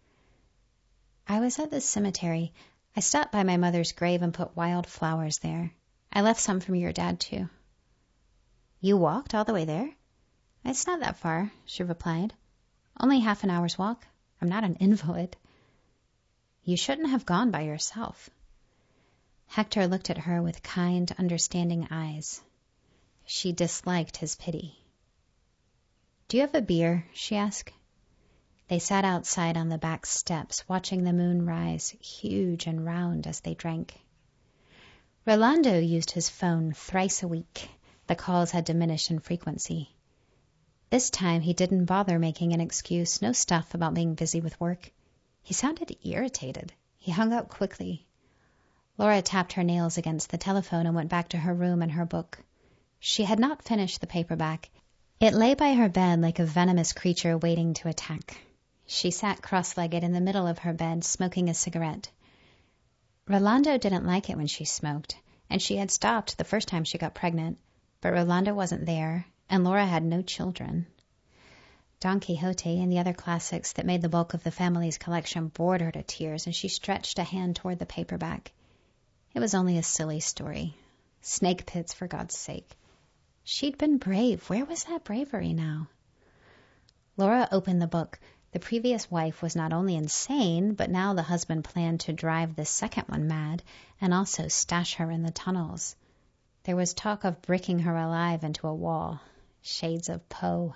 "I was at the cemetery. I stopped by my mother's grave and put wild flowers there. I left some from your dad, too." "You walked all the way there?" "It's not that far," she replied. "Only half an hour's walk. I'm not an invalid." "You shouldn't have gone by yourself." Hector looked at her with kind, understanding eyes. She disliked his pity. "Do you have a beer?" she asked. They sat outside on the back steps, watching the moon rise, huge and round, as they drank. Rolando used his phone thrice a week. The calls had diminished in frequency. This time he didn't bother making an excuse, no stuff about being busy with work. He sounded irritated. He hung up quickly. Laura tapped her nails against the telephone and went back to her room and her book. She had not finished the paperback. It lay by her bed like a venomous creature waiting to attack. She sat cross-legged in the middle of her bed, smoking a cigarette. Rolando didn't like it when she smoked, and she had stopped the first time she got pregnant, but Rolando wasn't there, and Laura had no children. Don Quixote and the other classics that made the bulk of the family's collection bored her to tears, and she stretched a hand toward the paperback. It was only a silly story. Snake pits, for God's sake. She'd been brave. Where was that bravery now? Laura opened the book. The previous wife was not only insane, but now the husband planned to drive the second one mad and also stash her in the tunnels. There was talk of bricking her alive into a wall. Shades of Poe.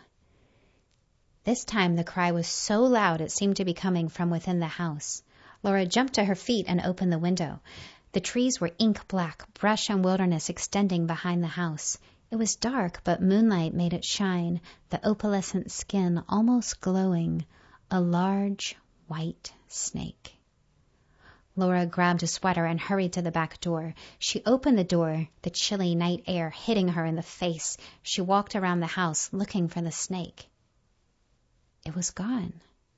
This time the cry was so loud it seemed to be coming from within the house. Laura jumped to her feet and opened the window. The trees were ink black, brush and wilderness extending behind the house. It was dark, but moonlight made it shine, the opalescent skin almost glowing, a large white snake. Laura grabbed a sweater and hurried to the back door. She opened the door, the chilly night air hitting her in the face. She walked around the house looking for the snake. It was gone.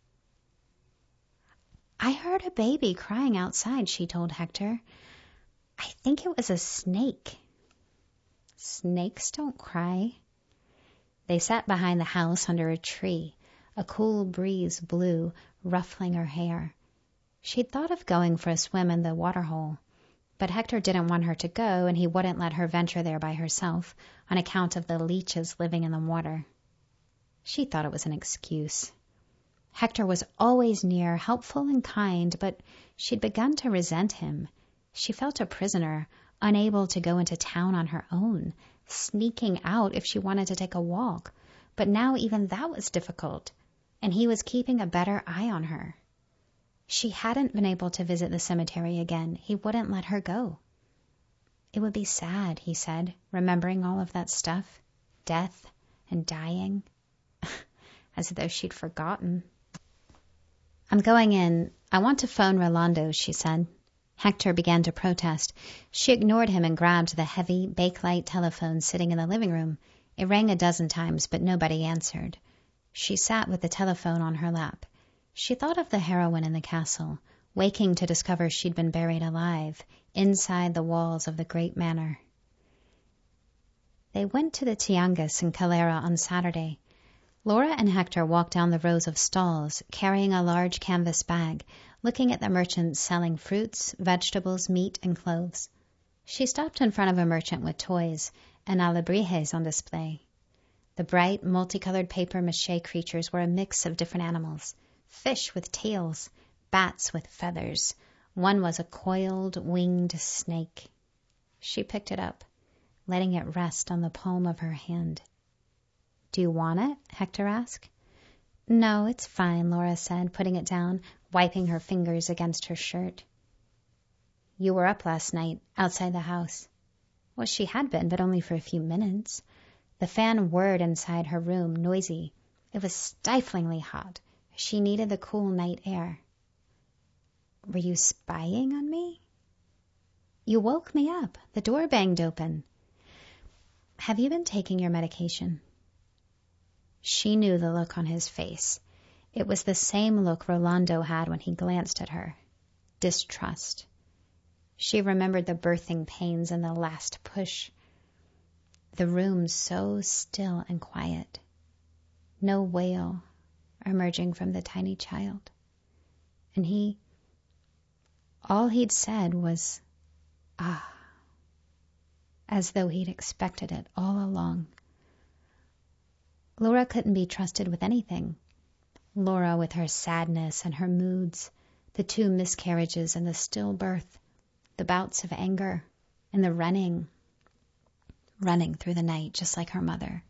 I heard a baby crying outside, she told Hector. I think it was a snake. Snakes don't cry. They sat behind the house under a tree. A cool breeze blew, ruffling her hair. She'd thought of going for a swim in the waterhole, but Hector didn't want her to go, and he wouldn't let her venture there by herself on account of the leeches living in the water. She thought it was an excuse. Hector was always near, helpful and kind, but she'd begun to resent him. She felt a prisoner, unable to go into town on her own, sneaking out if she wanted to take a walk. But now even that was difficult, and he was keeping a better eye on her. She hadn't been able to visit the cemetery again. He wouldn't let her go. It would be sad, he said, remembering all of that stuff, death and dying, as though she'd forgotten. I'm going in. I want to phone Rolando, she said. Hector began to protest. She ignored him and grabbed the heavy Bakelite telephone sitting in the living room. It rang a dozen times, but nobody answered. She sat with the telephone on her lap. She thought of the heroine in the castle, waking to discover she'd been buried alive, inside the walls of the great manor. They went to the Tianguis in Calera on Saturday. Laura and Hector walked down the rows of stalls, carrying a large canvas bag, looking at the merchants selling fruits, vegetables, meat, and clothes. She stopped in front of a merchant with toys and alebrijes on display. The bright, multicolored papier-mâché creatures were a mix of different animals. Fish with tails, bats with feathers. One was a coiled, winged snake. She picked it up, letting it rest on the palm of her hand. Do you want it? Hector asked. No, it's fine, Laura said, putting it down, wiping her fingers against her shirt. You were up last night, outside the house. Well, she had been, but only for a few minutes. The fan whirred inside her room, noisy. It was stiflingly hot. She needed the cool night air. Were you spying on me? You woke me up. The door banged open. Have you been taking your medication? She knew the look on his face. It was the same look Rolando had when he glanced at her. Distrust. She remembered the birthing pains and the last push. The room so still and quiet. No wail emerging from the tiny child. And all he'd said was, ah, as though he'd expected it all along. Laura couldn't be trusted with anything. Laura with her sadness and her moods, the 2 miscarriages and the stillbirth, the bouts of anger, and the running through the night just like her mother.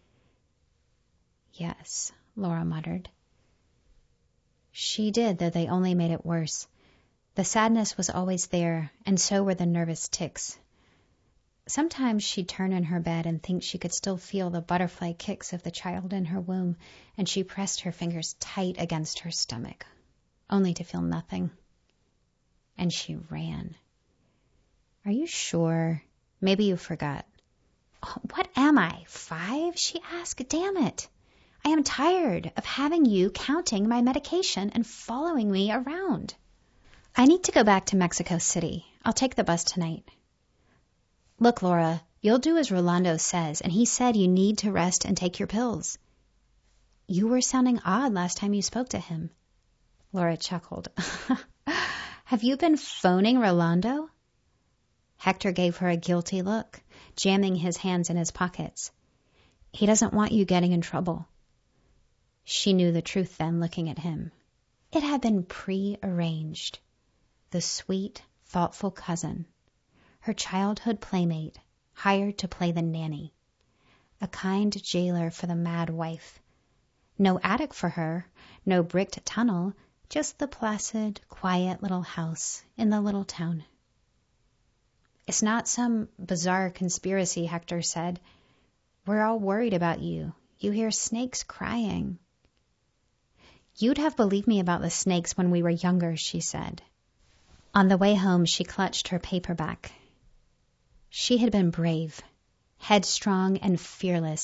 Yes, Laura muttered. She did, though they only made it worse. The sadness was always there, and so were the nervous tics. Sometimes she'd turn in her bed and think she could still feel the butterfly kicks of the child in her womb, and she pressed her fingers tight against her stomach, only to feel nothing. And she ran. Are you sure? Maybe you forgot. Oh, what am I, 5? She asked. Damn it. I am tired of having you counting my medication and following me around. I need to go back to Mexico City. I'll take the bus tonight. Look, Laura, you'll do as Rolando says, and he said you need to rest and take your pills. You were sounding odd last time you spoke to him. Laura chuckled. Have you been phoning Rolando? Hector gave her a guilty look, jamming his hands in his pockets. He doesn't want you getting in trouble. She knew the truth then, looking at him. It had been prearranged. The sweet, thoughtful cousin, her childhood playmate, hired to play the nanny. A kind jailer for the mad wife. No attic for her, no bricked tunnel, just the placid, quiet little house in the little town. It's not some bizarre conspiracy, Hector said. We're all worried about you. You hear snakes crying. You'd have believed me about the snakes when we were younger, she said. On the way home, she clutched her paperback. She had been brave, headstrong and fearless,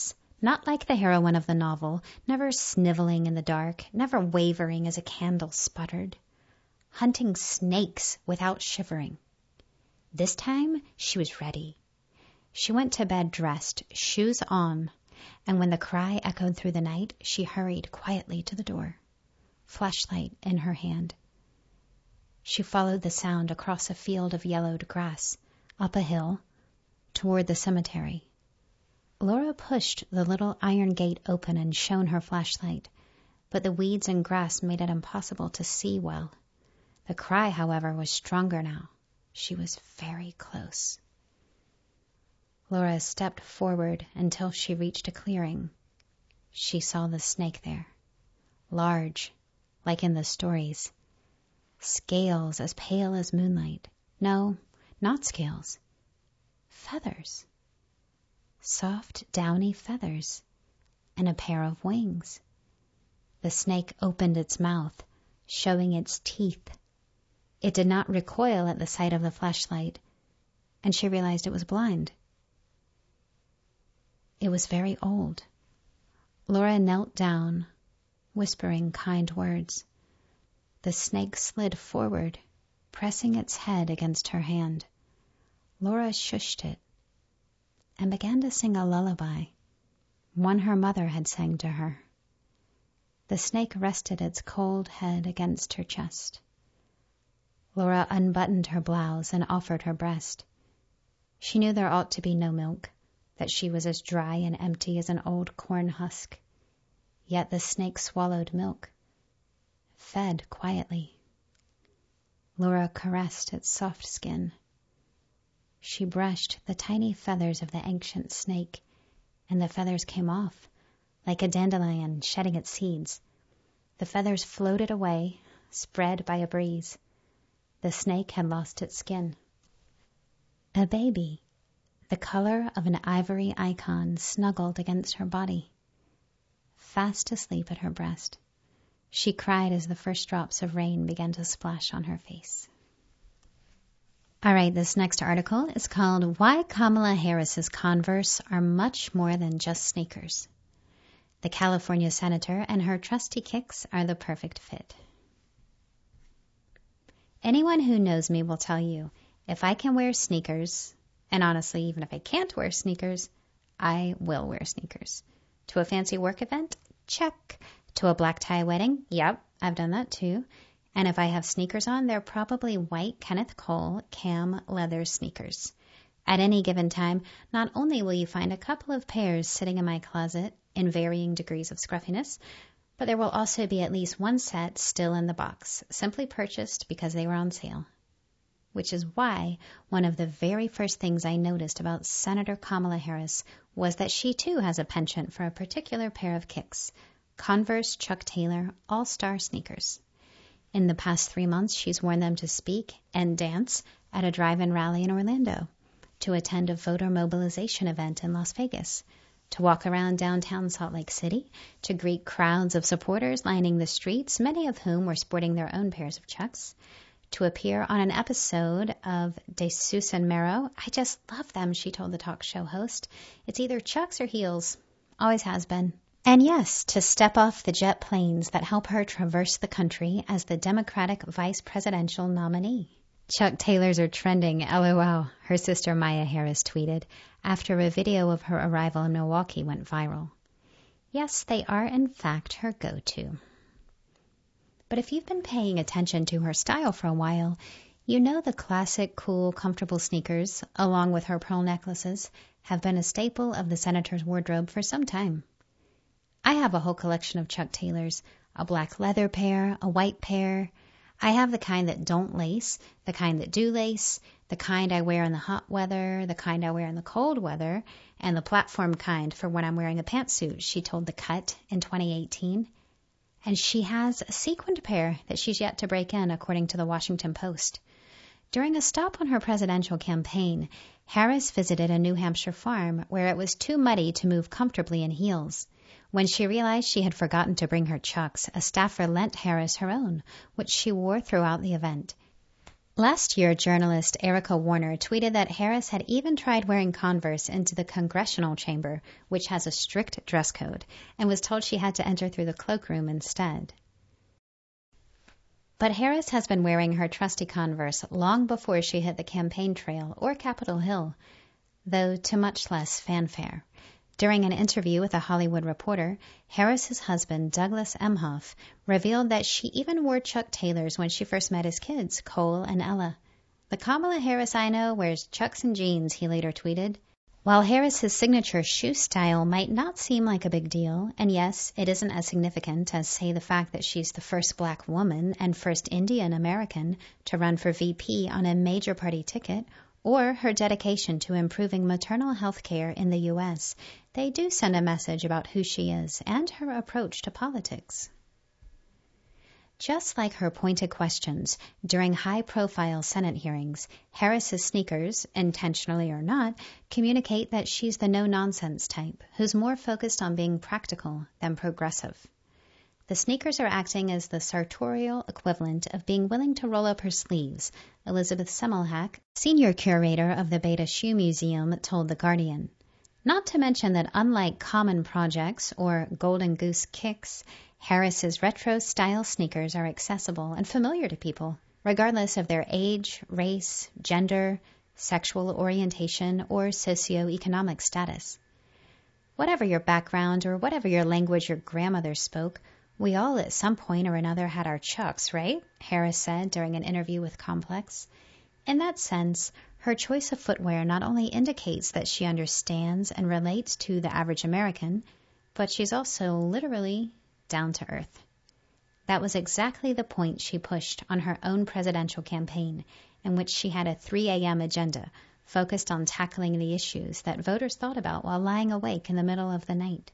Not like the heroine of the novel, never sniveling in the dark, never wavering as a candle sputtered. Hunting snakes without shivering. This time she was ready. She went to bed dressed, shoes on, and when the cry echoed through the night, she hurried quietly to the door, flashlight in her hand. She followed the sound across a field of yellowed grass, up a hill, toward the cemetery. Laura pushed the little iron gate open and shone her flashlight, but the weeds and grass made it impossible to see well. The cry, however, was stronger now. She was very close. Laura stepped forward until she reached a clearing. She saw the snake there, large, like in the stories. Scales as pale as moonlight. No, not scales. Feathers. Soft, downy feathers. And a pair of wings. The snake opened its mouth, showing its teeth. It did not recoil at the sight of the flashlight, and she realized it was blind. It was very old. Laura knelt down, whispering kind words. The snake slid forward, pressing its head against her hand. Laura shushed it and began to sing a lullaby, one her mother had sang to her. The snake rested its cold head against her chest. Laura unbuttoned her blouse and offered her breast. She knew there ought to be no milk, that she was as dry and empty as an old corn husk. Yet the snake swallowed milk, fed quietly. Laura caressed its soft skin. She brushed the tiny feathers of the ancient snake, and the feathers came off, like a dandelion shedding its seeds. The feathers floated away, spread by a breeze. The snake had lost its skin. A baby, the color of an ivory icon, snuggled against her body, fast asleep at her breast. She cried as the first drops of rain began to splash on her face. All right, this next article is called Why Kamala Harris's Converse Are Much More Than Just Sneakers. The California senator and her trusty kicks are the perfect fit. Anyone who knows me will tell you, if I can wear sneakers, and honestly, even if I can't wear sneakers, I will wear sneakers. To a fancy work event? Check. To a black tie wedding? Yep, I've done that too. And if I have sneakers on, they're probably white Kenneth Cole cam leather sneakers. At any given time, not only will you find a couple of pairs sitting in my closet in varying degrees of scruffiness, but there will also be at least one set still in the box, simply purchased because they were on sale. Which is why one of the very first things I noticed about Senator Kamala Harris was that she too has a penchant for a particular pair of kicks, Converse Chuck Taylor All-Star sneakers. In the past 3 months, she's worn them to speak and dance at a drive-in rally in Orlando, to attend a voter mobilization event in Las Vegas, to walk around downtown Salt Lake City, to greet crowds of supporters lining the streets, many of whom were sporting their own pairs of Chucks, to appear on an episode of De Sousa and Mero. I just love them, she told the talk show host. It's either Chucks or heels. Always has been. And yes, to step off the jet planes that help her traverse the country as the Democratic vice presidential nominee. Chuck Taylors are trending, LOL, her sister Maya Harris tweeted, after a video of her arrival in Milwaukee went viral. Yes, they are in fact her go-to. But if you've been paying attention to her style for a while, you know the classic, cool, comfortable sneakers, along with her pearl necklaces, have been a staple of the senator's wardrobe for some time. I have a whole collection of Chuck Taylors, a black leather pair, a white pair. I have the kind that don't lace, the kind that do lace, the kind I wear in the hot weather, the kind I wear in the cold weather, and the platform kind for when I'm wearing a pantsuit, she told The Cut in 2018. And she has a sequined pair that she's yet to break in, according to the Washington Post. During a stop on her presidential campaign, Harris visited a New Hampshire farm where it was too muddy to move comfortably in heels. When she realized she had forgotten to bring her Chucks, a staffer lent Harris her own, which she wore throughout the event. Last year, journalist Erica Warner tweeted that Harris had even tried wearing Converse into the congressional chamber, which has a strict dress code, and was told she had to enter through the cloakroom instead. But Harris has been wearing her trusty Converse long before she hit the campaign trail or Capitol Hill, though to much less fanfare. During an interview with a Hollywood Reporter, Harris's husband, Douglas Emhoff, revealed that she even wore Chuck Taylors when she first met his kids, Cole and Ella. "The Kamala Harris I know wears Chucks and jeans," he later tweeted. While Harris's signature shoe style might not seem like a big deal, and yes, it isn't as significant as, say, the fact that she's the first black woman and first Indian American to run for VP on a major party ticket, or her dedication to improving maternal health care in the U.S., they do send a message about who she is and her approach to politics. Just like her pointed questions during high-profile Senate hearings, Harris's sneakers, intentionally or not, communicate that she's the no-nonsense type, who's more focused on being practical than progressive. The sneakers are acting as the sartorial equivalent of being willing to roll up her sleeves, Elizabeth Semmelhack, senior curator of the Beta Shoe Museum, told The Guardian. Not to mention that unlike common projects or Golden Goose kicks, Harris's retro-style sneakers are accessible and familiar to people, regardless of their age, race, gender, sexual orientation, or socioeconomic status. Whatever your background or whatever your language your grandmother spoke, we all at some point or another had our Chucks, right? Harris said during an interview with Complex. In that sense, her choice of footwear not only indicates that she understands and relates to the average American, but she's also literally down to earth. That was exactly the point she pushed on her own presidential campaign, in which she had a 3 a.m. agenda focused on tackling the issues that voters thought about while lying awake in the middle of the night.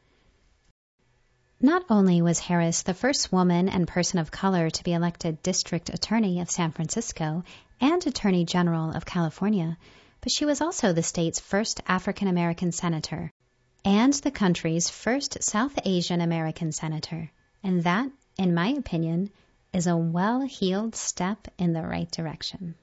Not only was Harris the first woman and person of color to be elected District Attorney of San Francisco and Attorney General of California, but she was also the state's first African American senator and the country's first South Asian American senator. And that, in my opinion, is a well-heeled step in the right direction.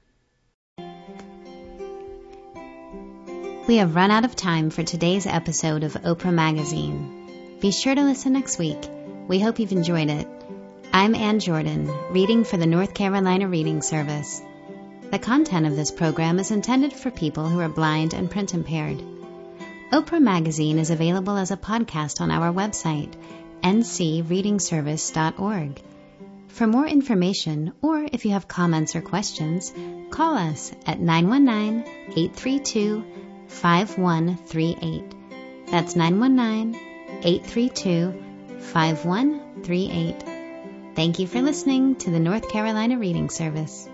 We have run out of time for today's episode of Oprah Magazine. Be sure to listen next week. We hope you've enjoyed it. I'm Ann Jordan, reading for the North Carolina Reading Service. The content of this program is intended for people who are blind and print impaired. Oprah Magazine is available as a podcast on our website, ncreadingservice.org. For more information, or if you have comments or questions, call us at 919-832-5138. That's 919-832-5138. Thank you for listening to the North Carolina Reading Service.